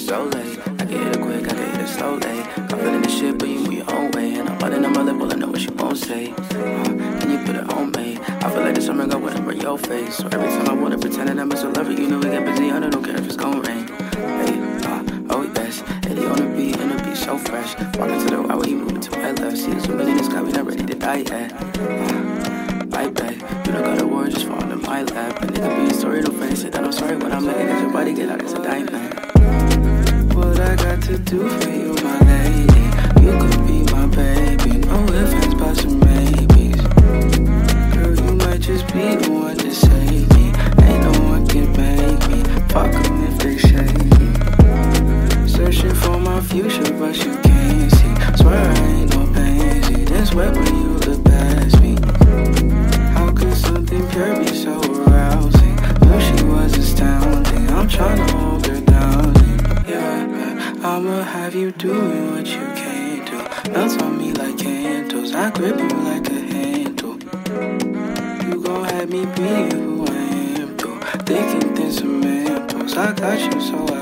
so late. I can hit it quick, I can hit it slowly. Confident in shit, but you move your own way. And I'm biting on my lip, well I know what she won't say. Can you put it on me? I feel like the summer got wet over your face. So every time I wanna pretend that I'm so lover, you know we get busy, I don't care if it's gon' rain. Hey, oh yes, Eddie on the beat, and the beat so fresh. Walking to the right where you moving to my left. See the swimming in the sky, we not ready to die yet. I bet you don't got a word, just fall in my lap. And nigga be a story, no friends say that I'm sorry when I'm looking at your body, get out, it's a diamond. What I got to do for you, my lady? You could be my baby, no ifs, ands, buts, and maybes. Girl, you might just be the one to save me. Ain't no one can make me. Fuck 'em if they shake me. Searching for my future, but you can't see. Swear I ain't no pansy. Then sweat when you look past me. How could something pure be so arousing? Knew she was astounding. I'm tryna hold her down. Yeah, I'ma have you doing what you can't do. Melt on me like candles. I grip you like a handle. You gon' have me be who I am, too. Thinking thin some mantles. I got you, so